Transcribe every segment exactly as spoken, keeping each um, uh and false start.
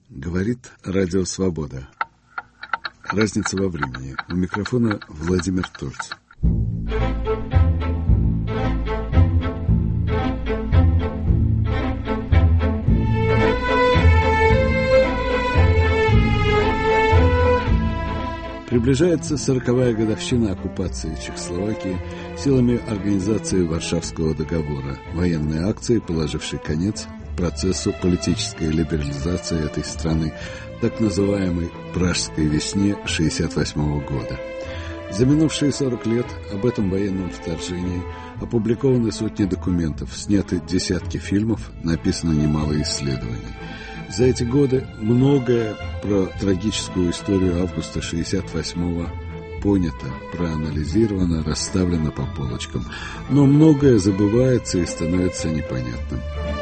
Говорит Радио Свобода. Разница во времени. У микрофона Владимир Тольц. Приближается сороковая годовщина оккупации Чехословакии силами Организации Варшавского договора, военной акции, положившей конец процессу политической либерализации этой страны, так называемой «Пражской весне» шестьдесят восьмого года. За минувшие сорок лет об этом военном вторжении опубликованы сотни документов, сняты десятки фильмов, написано немало исследований. За эти годы многое про трагическую историю августа шестьдесят восьмого понято, проанализировано, расставлено по полочкам. Но многое забывается и становится непонятным.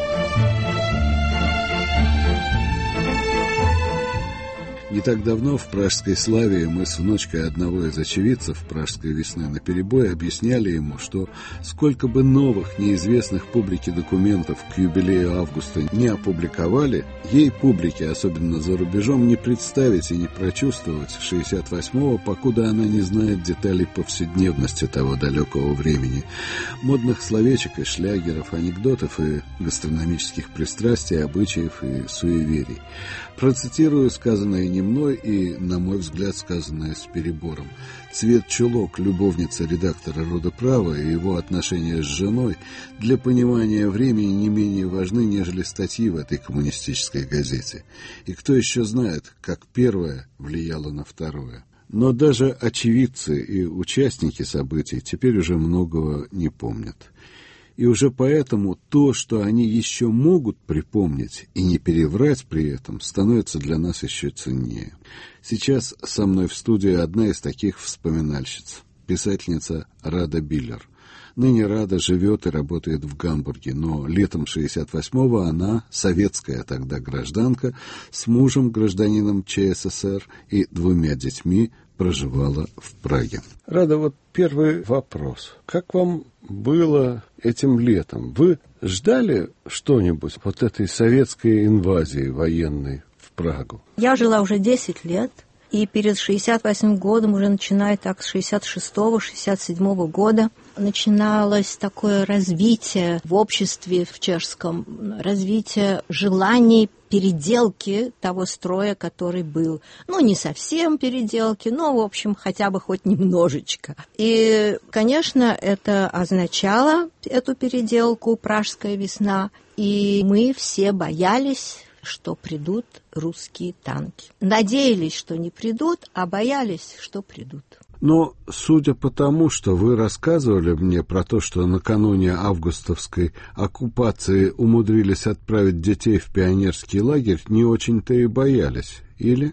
Не так давно в «Пражской славе» мы с внучкой одного из очевидцев «Пражской весны» наперебой объясняли ему, что сколько бы новых, неизвестных публике документов к юбилею августа не опубликовали, ей, публике, особенно за рубежом, не представить и не прочувствовать шестьдесят восьмого, покуда она не знает деталей повседневности того далекого времени, модных словечек и шлягеров, анекдотов и гастрономических пристрастий, обычаев и суеверий. Процитирую сказанное не мной и, на мой взгляд, сказанное с перебором. Цвет чулок любовницы редактора «Рода права» и его отношения с женой для понимания времени не менее важны, нежели статьи в этой коммунистической газете. И кто еще знает, как первое влияло на второе. Но даже очевидцы и участники событий теперь уже многого не помнят. И уже поэтому то, что они еще могут припомнить и не переврать при этом, становится для нас еще ценнее. Сейчас со мной в студии одна из таких вспоминальщиц, писательница Рада Биллер. Ныне Рада живет и работает в Гамбурге, но летом шестьдесят восьмого она, советская тогда гражданка, с мужем, гражданином ЧССР и двумя детьми проживала в Праге. Рада, вот первый вопрос. Как вам было этим летом? Вы ждали что-нибудь вот этой советской инвазии военной в Прагу? Я жила уже десять лет, и перед шестьдесят восьмым годом, уже начиная так с шестьдесят шестого — шестьдесят седьмого года, начиналось такое развитие в обществе в чешском, развитие желаний переделки того строя, который был. Ну, не совсем переделки, но, в общем, хотя бы хоть немножечко. И, конечно, это означало эту переделку «Пражская весна», и мы все боялись, что придут русские танки. Надеялись, что не придут, а боялись, что придут. Но, судя по тому, что вы рассказывали мне про то, что накануне августовской оккупации умудрились отправить детей в пионерский лагерь, не очень-то и боялись, или?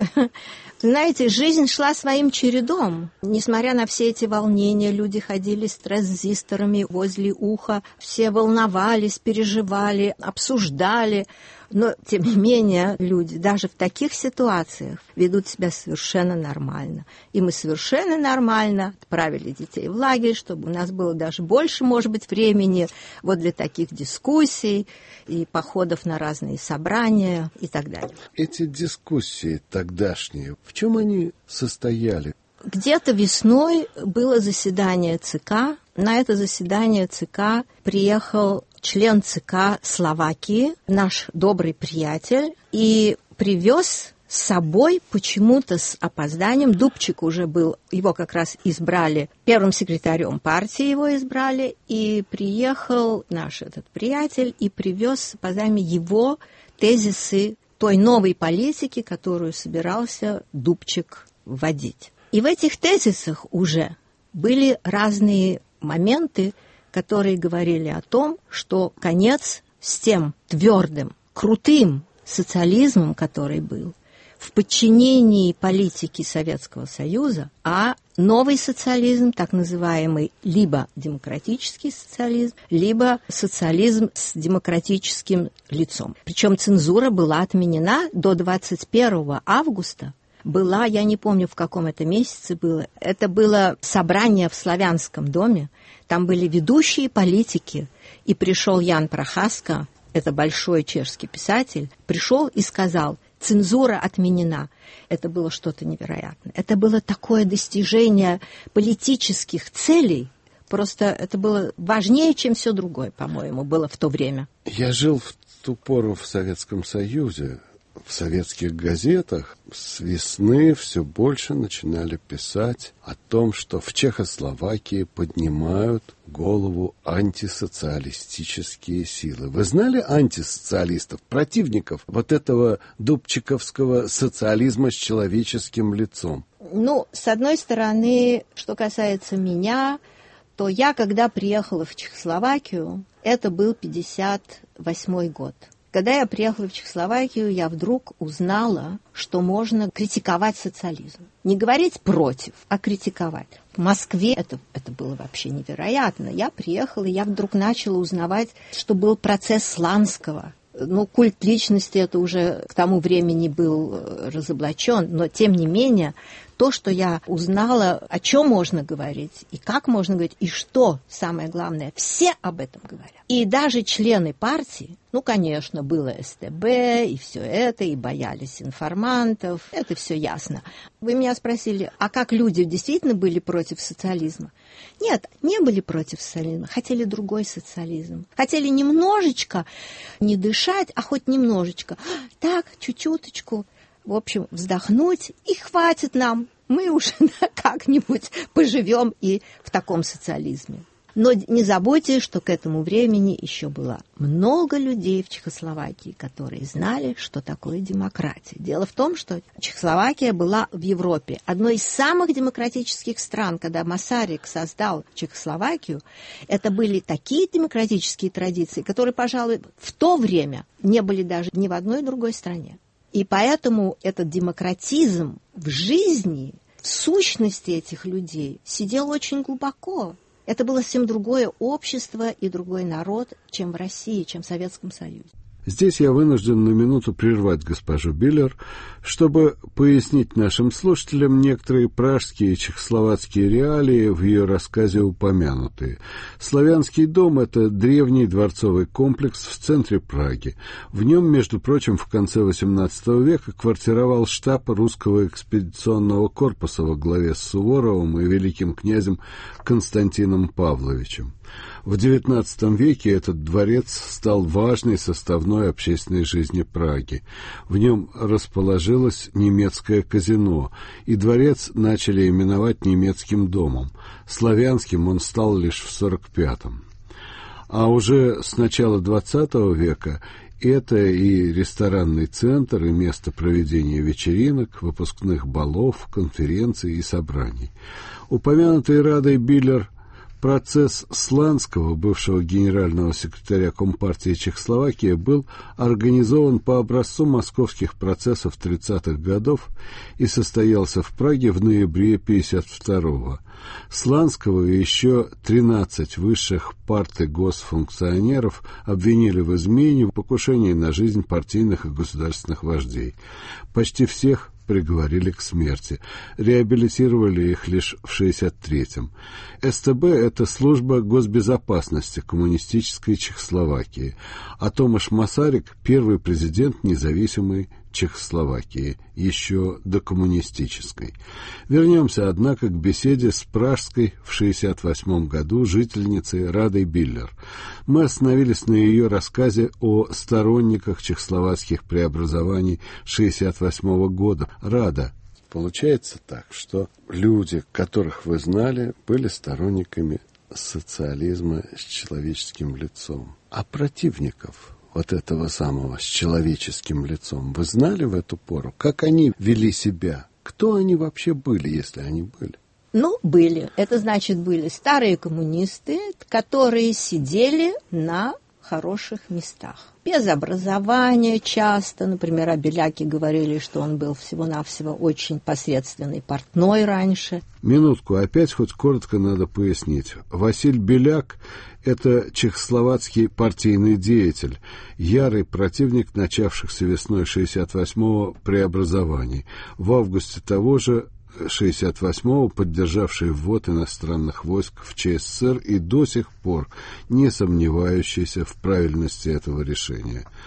Знаете, жизнь шла своим чередом. Несмотря на все эти волнения, люди ходили с транзисторами возле уха, все волновались, переживали, обсуждали. Но, тем не менее, люди даже в таких ситуациях ведут себя совершенно нормально. И мы совершенно нормально отправили детей в лагерь, чтобы у нас было даже больше, может быть, времени вот для таких дискуссий и походов на разные собрания и так далее. Эти дискуссии тогдашние, в чем они состояли? Где-то весной было заседание ЦК. На это заседание ЦК приехал член ЦК Словакии, наш добрый приятель, и привез с собой почему-то с опозданием. Дубчик уже был, его как раз избрали первым секретарем партии, его избрали, и приехал наш этот приятель и привез с опозданием его тезисы той новой политики, которую собирался Дубчик вводить. И в этих тезисах уже были разные моменты, которые говорили о том, что конец с тем твердым, крутым социализмом, который был, в подчинении политики Советского Союза, а новый социализм, так называемый либо демократический социализм, либо социализм с демократическим лицом. Причем цензура была отменена до двадцать первого августа. Была, я не помню, в каком это месяце было, это было собрание в Славянском доме, там были ведущие политики, и пришел Ян Прохаска, это большой чешский писатель, пришел и сказал: цензура отменена. Это было что-то невероятное. Это было такое достижение политических целей. Просто это было важнее, чем все другое, по-моему, было в то время. Я жил в ту пору в Советском Союзе. В советских газетах с весны все больше начинали писать о том, что в Чехословакии поднимают голову антисоциалистические силы. Вы знали антисоциалистов, противников вот этого дубчиковского социализма с человеческим лицом? Ну, с одной стороны, что касается меня, то я, когда приехала в Чехословакию, это был пятьдесят восьмой год. Когда я приехала в Чехословакию, я вдруг узнала, что можно критиковать социализм. Не говорить против, а критиковать. В Москве это, это было вообще невероятно. Я приехала, и я вдруг начала узнавать, что был процесс Сланского. Ну, культ личности это уже к тому времени был разоблачен, но тем не менее то, что я узнала, о чем можно говорить, и как можно говорить, и что, самое главное, все об этом говорят. И даже члены партии, ну, конечно, было эс тэ бэ, и все это, и боялись информантов, это все ясно. Вы меня спросили, а как люди действительно были против социализма? Нет, не были против социализма, хотели другой социализм. Хотели немножечко не дышать, а хоть немножечко. Так, чуть-чуточку. В общем, вздохнуть, и хватит нам. Мы уже как-нибудь поживем и в таком социализме. Но не забудьте, что к этому времени еще было много людей в Чехословакии, которые знали, что такое демократия. Дело в том, что Чехословакия была в Европе одной из самых демократических стран. Когда Масарик создал Чехословакию, это были такие демократические традиции, которые, пожалуй, в то время не были даже ни в одной другой стране. И поэтому этот демократизм в жизни, в сущности этих людей сидел очень глубоко. Это было совсем другое общество и другой народ, чем в России, чем в Советском Союзе. Здесь я вынужден на минуту прервать госпожу Биллер, чтобы пояснить нашим слушателям некоторые пражские и чехословацкие реалии в ее рассказе упомянутые. Славянский дом – это древний дворцовый комплекс в центре Праги. В нем, между прочим, в конце восемнадцатого века квартировал штаб русского экспедиционного корпуса во главе с Суворовым и великим князем Константином Павловичем. В девятнадцатом веке этот дворец стал важной составной общественной жизни Праги. В нем расположилось немецкое казино, и дворец начали именовать немецким домом. Славянским он стал лишь в сорок пятом. А уже с начала двадцатого века это и ресторанный центр, и место проведения вечеринок, выпускных балов, конференций и собраний. Упомянутый Радой Биллер процесс Сланского, бывшего генерального секретаря Компартии Чехословакии, был организован по образцу московских процессов тридцатых годов и состоялся в Праге в ноябре пятьдесят второго. Сланского и еще тринадцать высших парт- и госфункционеров обвинили в измене, в покушении на жизнь партийных и государственных вождей. Почти всех приговорили к смерти. Реабилитировали их лишь в шестьдесят третьем. эс тэ бэ – это служба госбезопасности коммунистической Чехословакии, а Томаш Масарик – первый президент независимой Чехословакии, еще докоммунистической. Вернемся, однако, к беседе с пражской в шестьдесят восьмом году жительницей Радой Биллер. Мы остановились на ее рассказе о сторонниках чехословацких преобразований шестьдесят восьмого года. Рада, получается так, что люди, которых вы знали, были сторонниками социализма с человеческим лицом, а противников вот этого самого с человеческим лицом вы знали в эту пору? Как они вели себя? Кто они вообще были, если они были? Ну, были. Это значит, были старые коммунисты, которые сидели на хороших местах. Без образования часто. Например, о Беляке говорили, что он был всего-навсего очень посредственный портной раньше. Минутку, опять хоть коротко надо пояснить. Василь Беляк – это чехословацкий партийный деятель, ярый противник начавшихся весной шестьдесят восьмого преобразований. В августе того же шестьдесят восьмого поддержавший ввод иностранных войск в Че эс эс эр и до сих пор не сомневающийся в правильности этого решения.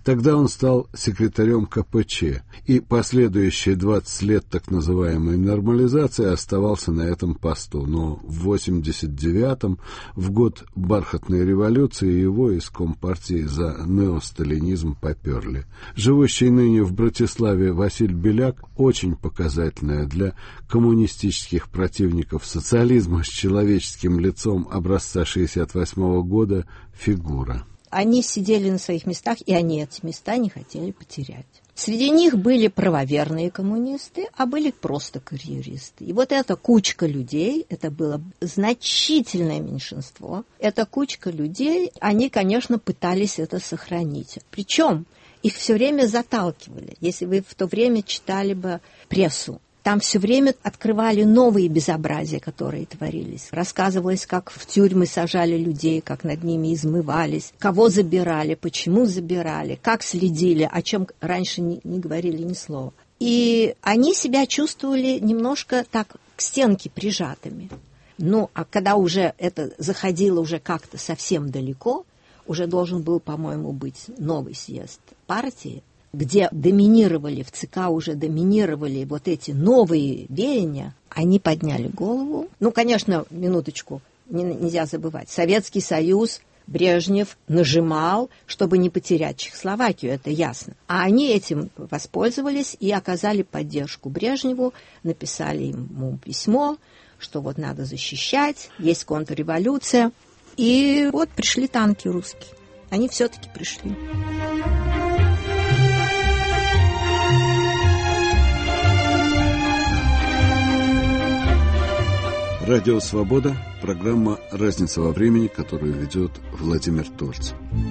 Тогда он стал секретарем ка пэ че, и последующие двадцать лет так называемой нормализации оставался на этом посту. Но в восемьдесят девятом, в год бархатной революции, его из Компартии за неосталинизм поперли. Живущий ныне в Братиславе Василь Беляк – очень показательная для коммунистических противников социализма с человеческим лицом образца шестьдесят восьмого года фигура. Они сидели на своих местах, и они эти места не хотели потерять. Среди них были правоверные коммунисты, а были просто карьеристы. И вот эта кучка людей, это было значительное меньшинство, эта кучка людей, они, конечно, пытались это сохранить. Причем их все время заталкивали. Если вы в то время читали бы прессу, там все время открывали новые безобразия, которые творились. Рассказывалось, как в тюрьмы сажали людей, как над ними измывались, кого забирали, почему забирали, как следили, о чем раньше не, не говорили ни слова. И они себя чувствовали немножко так к стенке прижатыми. Ну, а когда уже это заходило уже как-то совсем далеко, уже должен был, по-моему, быть новый съезд партии, где доминировали, в ЦК уже доминировали вот эти новые веяния, они подняли голову. Ну, конечно, минуточку, не, нельзя забывать. Советский Союз, Брежнев нажимал, чтобы не потерять Чехословакию, это ясно. А они этим воспользовались и оказали поддержку Брежневу, написали ему письмо, что вот надо защищать, есть контрреволюция. И вот пришли танки русские. Они все-таки пришли. Радио «Свобода», программа «Разница во времени», которую ведет Владимир Тольц.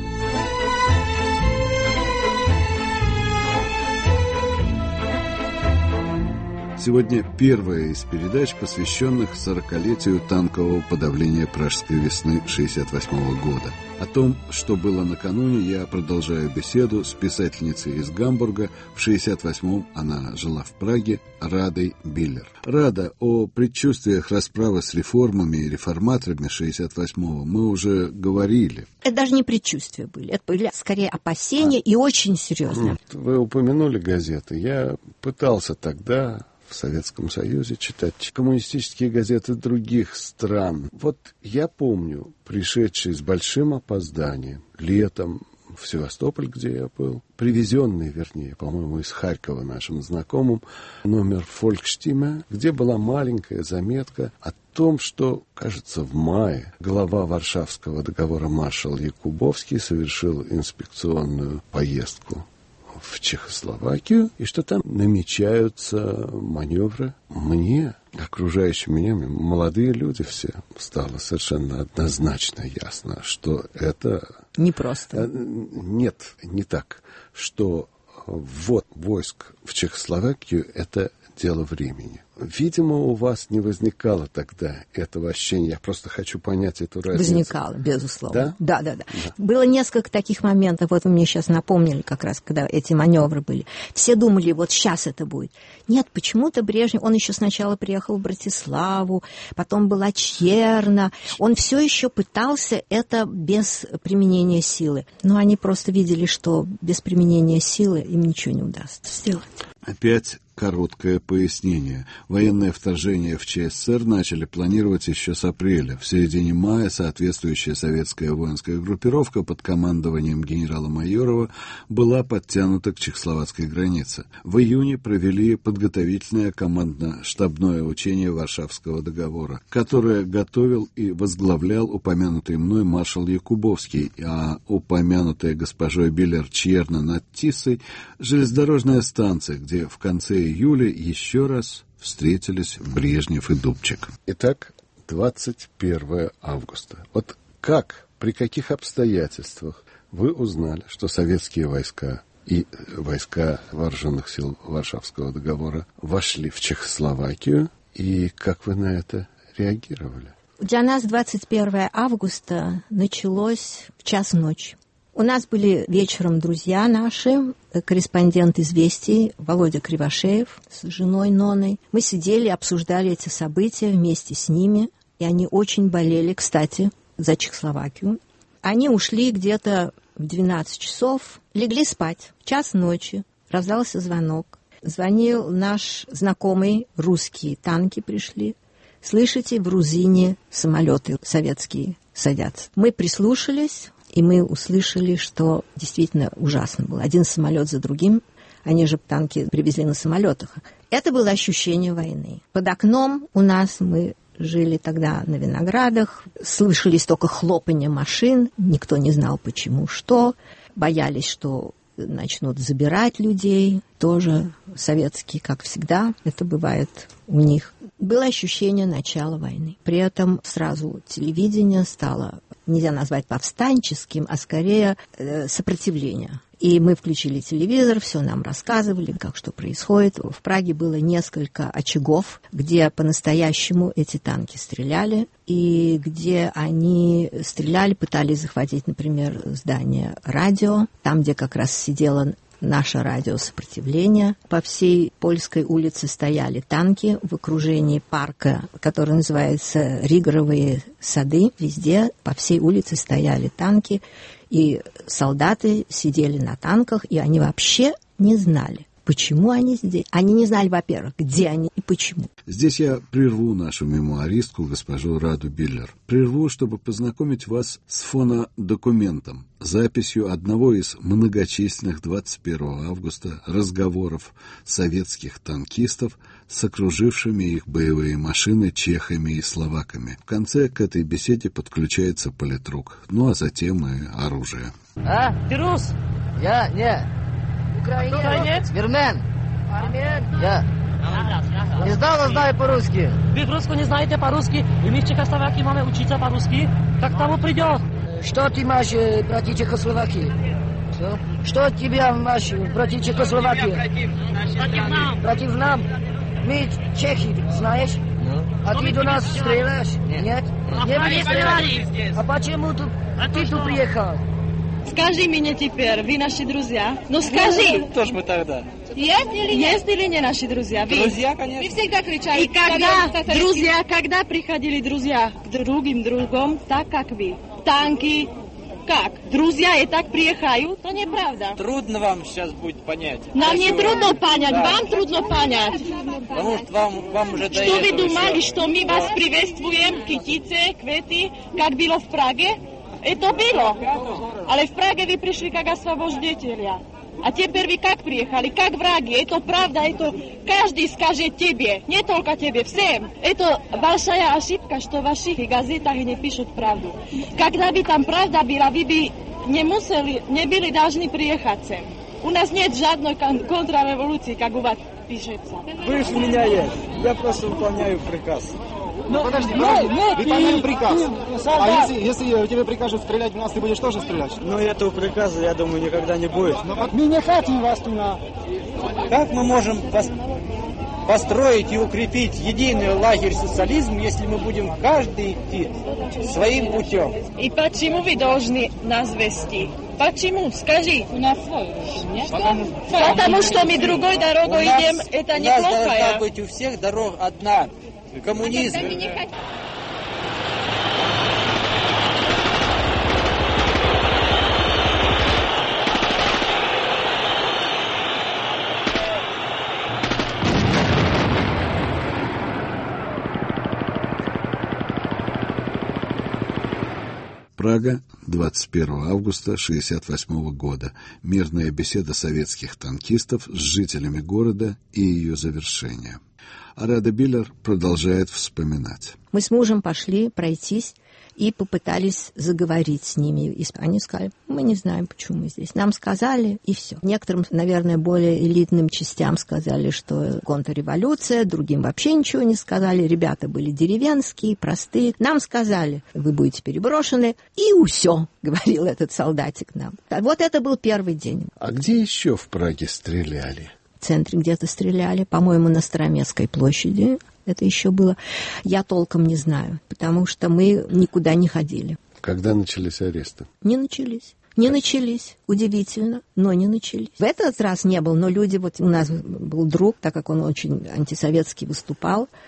Сегодня первая из передач, посвященных сорокалетию танкового подавления Пражской весны шестьдесят восьмого года. О том, что было накануне, я продолжаю беседу с писательницей из Гамбурга. В шестьдесят восьмом она жила в Праге, Радой Биллер. Рада, о предчувствиях расправы с реформами и реформаторами шестьдесят восьмого мы уже говорили. Это даже не предчувствия были, это были скорее опасения, а. и очень серьезные. Вы упомянули газеты. Я пытался тогда в Советском Союзе читать коммунистические газеты других стран. Вот я помню, пришедший с большим опозданием летом в Севастополь, где я был, привезенный, вернее, по-моему, из Харькова нашим знакомым, номер «Фолькштиме», где была маленькая заметка о том, что, кажется, в мае глава Варшавского договора маршал Якубовский совершил инспекционную поездку в Чехословакию, и что там намечаются маневры. Мне, окружающим меня, молодые люди все, стало совершенно однозначно ясно, что это... Непросто. Нет, не так. Что ввод войск в Чехословакию – это дело времени. Видимо, у вас не возникало тогда этого ощущения. Я просто хочу понять эту разницу. Возникало, безусловно. Да? Да, да, да. да. Было несколько таких моментов. Вот вы мне сейчас напомнили, как раз, когда эти маневры были. Все думали, вот сейчас это будет. Нет, почему-то Брежнев, он еще сначала приехал в Братиславу, потом была Черна. Он все еще пытался это без применения силы. Но они просто видели, что без применения силы им ничего не удастся сделать. Опять короткое пояснение. Военное вторжение в ЧССР начали планировать еще с апреля. В середине мая соответствующая советская воинская группировка под командованием генерала Майорова была подтянута к чехословацкой границе. В июне провели подготовительное командно-штабное учение Варшавского договора, которое готовил и возглавлял упомянутый мной маршал Якубовский, а упомянутая госпожой Биллер Черна над Тисой железнодорожная станция, где в конце июля еще раз встретились Брежнев и Дубчик. Итак, двадцать первого августа. Вот как, при каких обстоятельствах вы узнали, что советские войска и войска вооруженных сил Варшавского договора вошли в Чехословакию, и как вы на это реагировали? Для нас двадцать первого августа началось в час ночи. У нас были вечером друзья наши, корреспондент «Известий» Володя Кривошеев с женой Ноной. Мы сидели, обсуждали эти события вместе с ними, и они очень болели, кстати, за Чехословакию. Они ушли где-то в двенадцать часов легли спать. В час ночи раздался звонок. Звонил наш знакомый, русские танки пришли. Слышите, в Рузине самолеты советские садятся. Мы прислушались, и мы услышали, что действительно ужасно было. Один самолет за другим. Они же танки привезли на самолетах. Это было ощущение войны. Под окном у нас, мы жили тогда на Виноградах, слышались только хлопанье машин, никто не знал почему, что. Боялись, что начнут забирать людей, тоже советские, как всегда, это бывает у них. Было ощущение начала войны. При этом сразу телевидение стало, нельзя назвать повстанческим, а скорее э, сопротивление. И мы включили телевизор, все нам рассказывали, как что происходит. В Праге было несколько очагов, где по-настоящему эти танки стреляли, и где они стреляли, пытались захватить, например, здание радио, там, где как раз сидело наше радио сопротивления. По всей Польской улице стояли танки в окружении парка, который называется Ригоровые сады. Везде по всей улице стояли танки, и солдаты сидели на танках, и они вообще не знали, почему они здесь. Они не знали, во-первых, где они и почему. Здесь я прерву нашу мемуаристку, госпожу Раду Биллер. Прерву, чтобы познакомить вас с фонодокументом, записью одного из многочисленных двадцать первого августа разговоров советских танкистов с окружившими их боевые машины чехами и словаками. В конце к этой беседе подключается политрук, ну а затем и оружие. А, ты рус? Я, не. Украинец? Вермен. Я. Не знала, знаю по-русски. Вы русскую не знаете по-русски, и мы в Чехословакии máme учиться по-русски. Как тому придет? Что ты маешь против Чехословакии? Что? Что тебя маешь против Чехословакии? Против нам. Против нам? Мы чехи, знаешь? А ты до нас стреляешь? Нет? Не будешь стрелять? А почему ты тут приехал? Скажи мне теперь, вы наши друзья? Ну скажи! Кто ж мы тогда? Есть или нет? Есть или не наши друзья? Вы? Друзья, конечно. Вы всегда кричали. И когда друзья, когда приходили друзья к другим другом, так как вы? Танки, как? Друзья и так приехают? То неправда. Трудно вам сейчас будет понять. Нам не трудно понять, да. Вам трудно понять. Потому что вам, вам уже до Что вы думали, все. что мы вас приветствуем, китицы, кветы, как было в Праге? Это было. Але в Праге вы пришли как освобождителя. А теперь вы как приехали, как враги. Это правда, это каждый скажет тебе, не только тебе, всем. Это большая ошибка, что в ваших газетах не пишут правду. Когда бы там правда была, вы бы не museli, не были должны приехать sem. У нас нет жадной контрреволюции, как у вас пишется. Выше меня есть. Я просто выполняю приказ. Ну, подожди, подожди. Выполняем приказ. А если, если тебе прикажут стрелять в нас, ты будешь тоже стрелять? Но этого приказа, я думаю, никогда не будет. Мы не хотим вас туда. Как мы можем пос- построить и укрепить единый лагерь социализм, если мы будем каждый идти своим путем? И почему вы должны нас вести? Почему? Скажи. У нас свой. Потому, Потому что мы другой дорогой идем, это неплохо. У нас должна быть у всех дорог одна. Коммунизм. Прага, двадцать первого августа шестьдесят восьмого года. Мирная беседа советских танкистов с жителями города и ее завершение. А Рада Биллер продолжает вспоминать. Мы с мужем пошли пройтись и попытались заговорить с ними. И они сказали, мы не знаем, почему мы здесь. Нам сказали, и все. Некоторым, наверное, более элитным частям сказали, что контрреволюция, другим вообще ничего не сказали. Ребята были деревенские, простые. Нам сказали, вы будете переброшены, и все, говорил этот солдатик нам. Вот это был первый день. А где еще в Праге стреляли? В центре где-то стреляли, по-моему, на Староместской площади. Это еще было. Я толком не знаю, потому что мы никуда не ходили. Когда начались аресты? Не начались. Не начались. Удивительно, но не начались. В этот раз не был, но люди... Вот у нас был друг, так как он очень антисоветский выступал,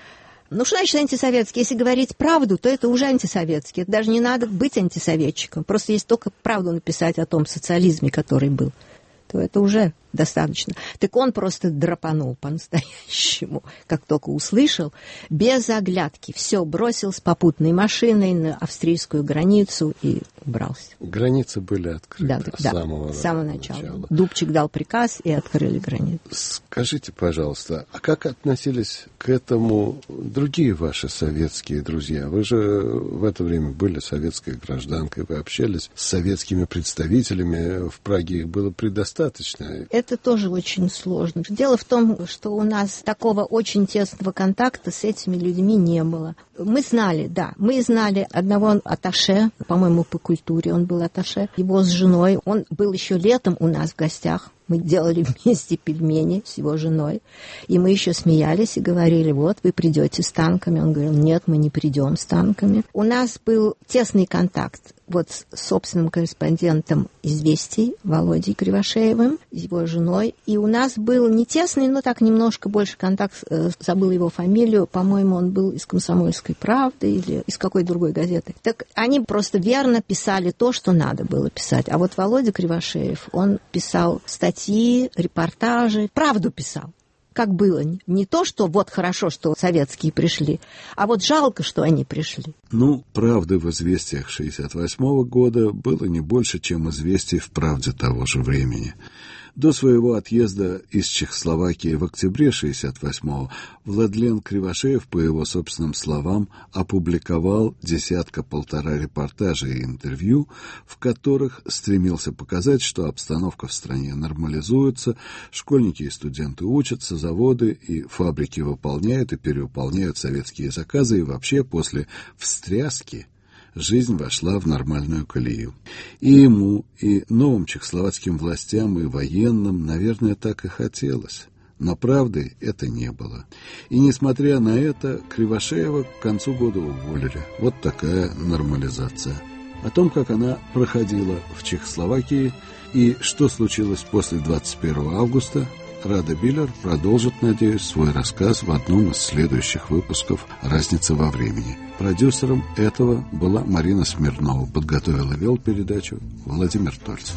Ну, что значит антисоветский? Если говорить правду, то это уже антисоветский. Это даже не надо быть антисоветчиком. Просто есть только правду написать о том социализме, который был, то это уже достаточно. Так он просто драпанул по-настоящему, как только услышал, без оглядки. Все, бросил с попутной машиной на австрийскую границу и убрался. Границы были открыты да, с да, самого, с самого начала. начала. Дубчик дал приказ, и открыли границу. Скажите, пожалуйста, а как относились к этому другие ваши советские друзья? Вы же в это время были советской гражданкой, вы общались с советскими представителями, в Праге их было предостаточно. Это тоже очень сложно. Дело в том, что у нас такого очень тесного контакта с этими людьми не было. Мы знали, да, мы знали одного атташе, по-моему, по культуре он был атташе, его с женой. Он был еще летом у нас в гостях. Мы делали вместе пельмени с его женой. И мы еще смеялись и говорили, вот, вы придете с танками. Он говорил, нет, мы не придем с танками. У нас был тесный контакт вот с собственным корреспондентом «Известий» Володей Кривошеевым, его женой. И у нас был не тесный, но так немножко больше контакт, э, забыла его фамилию, по-моему, он был из «Комсомольской правды» или из какой-то другой газеты. Так они просто верно писали то, что надо было писать. А вот Володя Кривошеев, он писал статьи, репортажи, правду писал. Как было. Не то, что вот хорошо, что советские пришли, а вот жалко, что они пришли. Ну, правды в «Известиях» шестьдесят восьмого года было не больше, чем известий в «Правде» того же времени. До своего отъезда из Чехословакии в октябре шестьдесят восьмого Владлен Кривошеев, по его собственным словам, опубликовал десятка-полтора репортажей и интервью, в которых стремился показать, что обстановка в стране нормализуется, школьники и студенты учатся, заводы и фабрики выполняют и перевыполняют советские заказы, и вообще после встряски жизнь вошла в нормальную колею. И ему, и новым чехословацким властям, и военным, наверное, так и хотелось. Но правды это не было. И несмотря на это, Кривошеева к концу года уволили. Вот такая нормализация. О том, как она проходила в Чехословакии и что случилось после двадцать первого августа, Рада Билер продолжит, надеюсь, свой рассказ в одном из следующих выпусков «Разница во времени». Продюсером этого была Марина Смирнова. Подготовил и вел передачу Владимир Тольцев.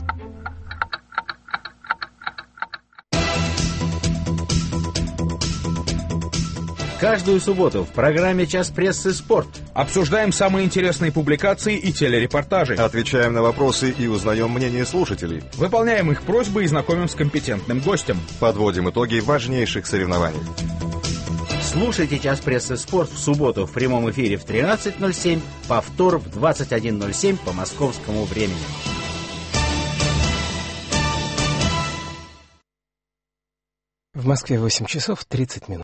Каждую субботу в программе «Час прессы. Спорт» обсуждаем самые интересные публикации и телерепортажи. Отвечаем на вопросы и узнаем мнение слушателей. Выполняем их просьбы и знакомим с компетентным гостем. Подводим итоги важнейших соревнований. Слушайте «Час прессы. Спорт» в субботу в прямом эфире в тринадцать ноль семь, повтор в двадцать один ноль семь по московскому времени. В Москве восемь часов тридцать минут.